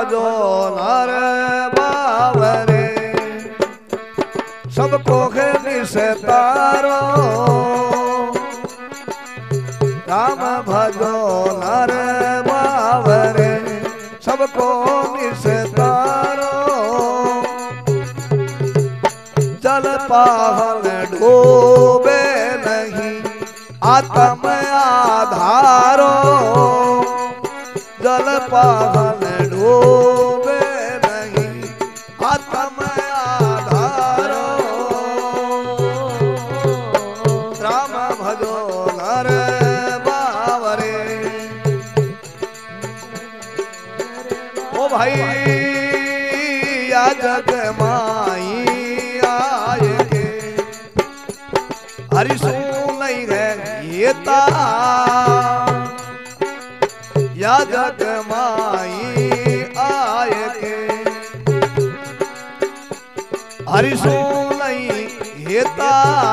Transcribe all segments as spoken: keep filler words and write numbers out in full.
भजो नर बावरे सबको है निस्तारो राम भजो नर बावरे सबको निस्तारो जल पाहल डूबे नहीं आत्म आधारो जल पाहल डूबे नहीं आत्म आधारो राम भजो नर बावरे ओ भाई या जग माई आए के हरि सो नहीं है ये ता या जग माई आए के हरि सो नहीं हेता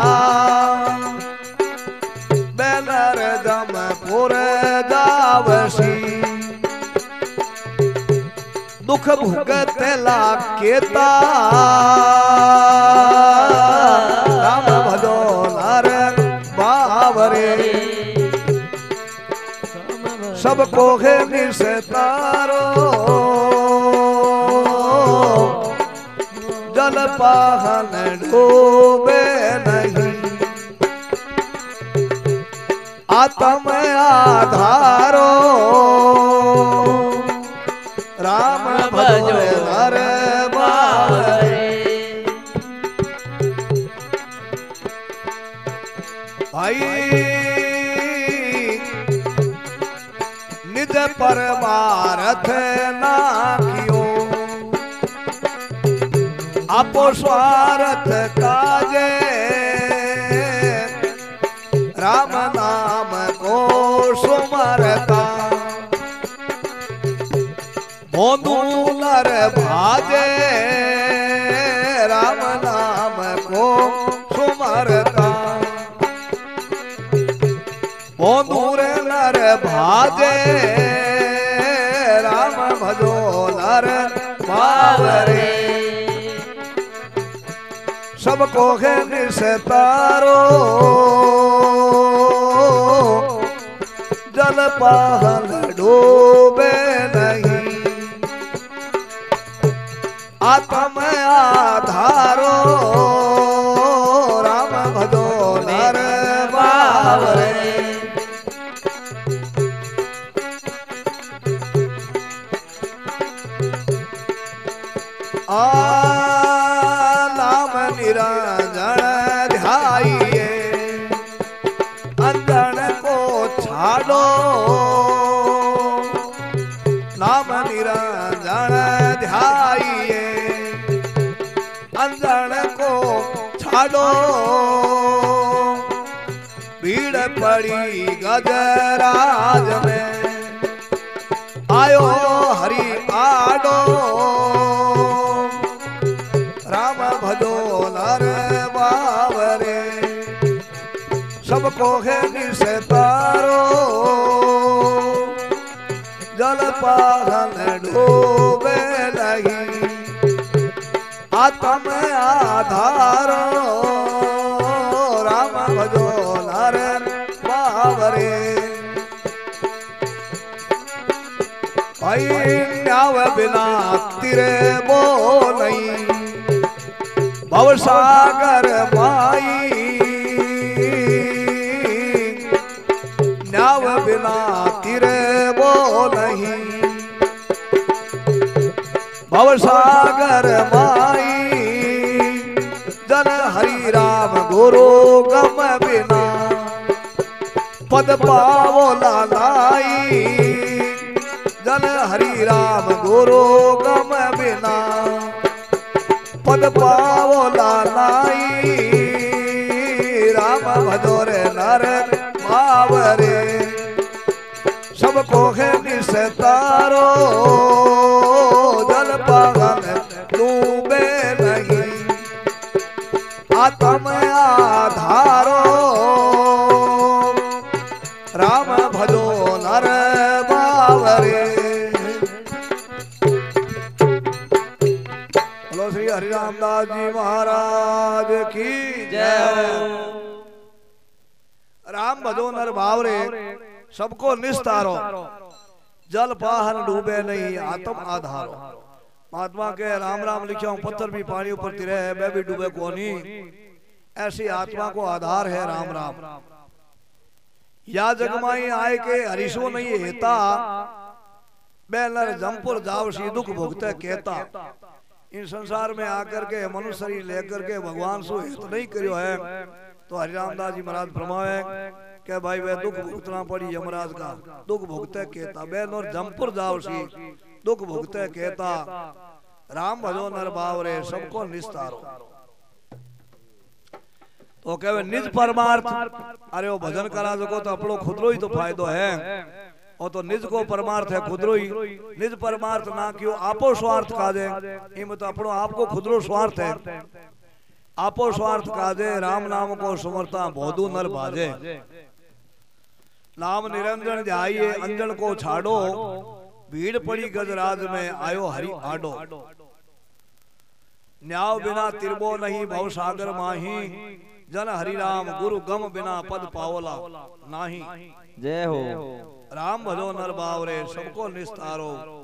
बैनर दम पुर दावसी दुख भुगत ला केता राम भजो नर बावरे सबको है निस्तारो जल पाहन डूबे नहीं आत्म आधारो राम भजो नर बावरे भाई निज परमारथ ना कियो आपो स्वार्थ काजे राम नाम को सुमरता मोदूलर भाजे राम नाम को सुमरता मोदूर नर भाजे राम भजो नर बावरे सबको है निस्तारो जल पाहल डूबे नहीं आत्म आधारो राम भजो नर बावरे आ नाम निरंजन ध्याइए अंजन को छाड़ो नाम निरंजन ध्याइए अंजन को छाड़ो भीड़ पड़ी गजराज में आयो हरि आडो राम भजो नर बावरे सबको है निस्तारो जल पाहन डूबे नहीं आत्म आधारो राम भजो नर बावरे भाई न्याव बिना तिरे बोलई भवसागर माई न्याव बिना तिरे बोलही भवसागर माई जन हरि राम गुरु गम बिना पद पावो लालाई जन हरि राम गुरु गम बिना पद पावो लालाई राम भजोरे नर बावरे सबको है निस्तारो जल पागल डूबे नहीं आत्म आधारो राम भजो नर बावरे रामदास जी महाराज की जय। राम भजो नर भावरे सबको निस्तारो, जल पाहन डूबे नहीं आत्म आधारो। महात्मा के राम राम लिखा हूं, पत्थर भी पानी ऊपर तिरे है, मैं भी डूबे कोनी। ऐसी आत्मा को आधार है राम राम। या जगमाई आए के हरीशो नहीं हेता, बैनर जमपुर जावसी दुख भोगते कहता। इन संसार में आकर के मनुष्य शरीर लेकर के भगवान सो हित नहीं करियो है, तो हरिरामदास जी महाराज फरमावे के भाई वह दुख भुगतना पड़ी यमराज का, दुख भोगते कहता। बैन और जमपुर जावसी दुख भोगते कहता, राम भजो नर बावरे सबको निस्तारो। तो कहे निज परमार्थ, अरे वो भजन करा सको तो अपनो खुदरो ही तो फायदो है, और तो निज को परमार्थ है खुदरो ही। निज परमार्थ ना क्यों आपो स्वार्थ काजे, इम तो अपनो आपको खुदरो स्वार्थ है। आपो स्वार्थ काजे राम नाम को सुमरता बोधु नर भाजे। नाम निरंजन जाइए अंजन को छाड़ो, भीड़ पड़ी गजराज में आयो हरि आडो। न्याव बिना तिरबो नहीं भव सागर माही, जन हरि राम गुरु गम बिना पद पावला नाही। जय हो। राम भजो नर बावरे सबको निस्तारो।